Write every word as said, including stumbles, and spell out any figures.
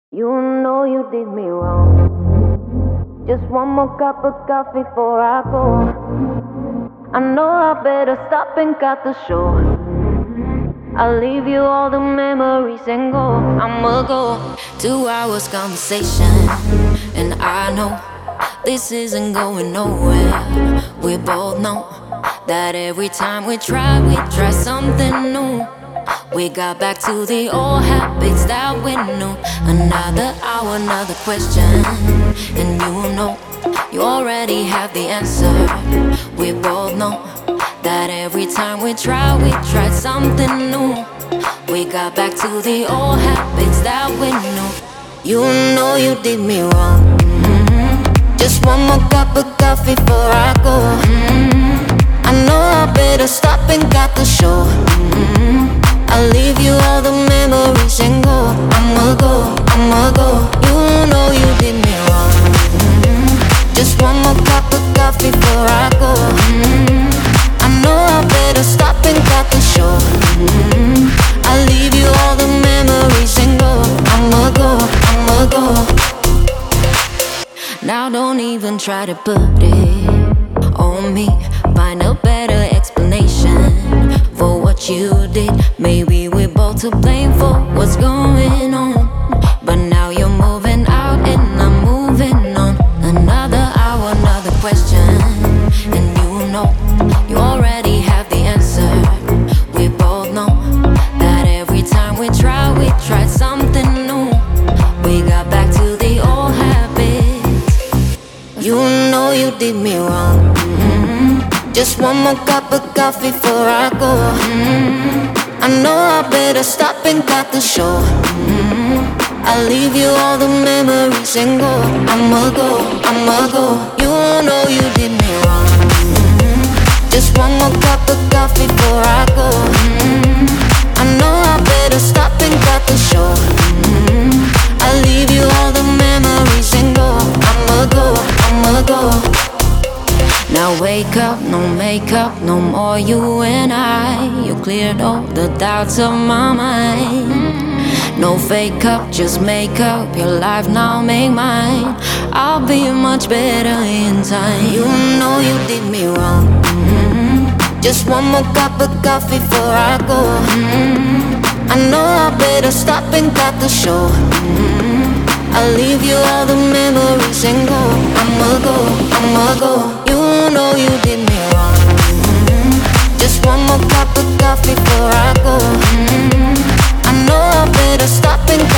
You know you did me wrong. Just one more cup of coffee before I go. I know I better stop and cut the show. I'll leave you all the memories and go. I'ma go. Two hours conversation, and I know this isn't going nowhere. We both know that every time we try, we try something new. We got back to the old habits that we knew. Another hour, another question, and you know you already have the answer. We both know that every time we try, we try something new. We got back to the old habits that we knew. You know you did me wrong. Mm-hmm. Just one more cup of coffee before I go. Mm-hmm. I know I better stop and got the show. Mm-hmm. I'll leave you all the memories and go. I'ma go, I'ma go. You know you did me wrong. Mm-hmm. Just one more cup of coffee before I go. Mm-hmm. I know I better stop and cut the show. Mm-hmm. I'll leave you all the memories and go. I'ma go, I'ma go. Now don't even try to put it on me. Find a better explanation for what you did. Maybe we're both to blame for what's going on. But now you're moving out and I'm moving on. Another hour, another question, and you know you already have the answer. We both know that every time we try, we try something new. We got back to the old habits. You know you did me wrong. Mm-hmm. Just one more cup of coffee before I go. Mm-hmm. I know I better stop and cut the show. Mm-hmm. I'll leave you all the memories and go. I'ma go, I'ma go. You know you did me wrong. Mm-hmm. Just one more cup of coffee before I go. Mm-hmm. I know I better stop and cut the show. Mm-hmm. I'll leave you all the memories and go. I'ma go, I'ma go. Now wake up, no makeup, no more you and I. You cleared all the doubts of my mind. No fake up, just make up your life now, make mine. I'll be much better in time. You know you did me wrong. Mm-hmm. Just one more cup of coffee before I go. Mm-hmm. I know I better stop and cut the show. Mm-hmm. I'll leave you all the memories and go. I'ma go, I'ma go. You know you did me wrong. Mm-hmm. Just one more cup of coffee before I go. Mm-hmm. I know I better stop and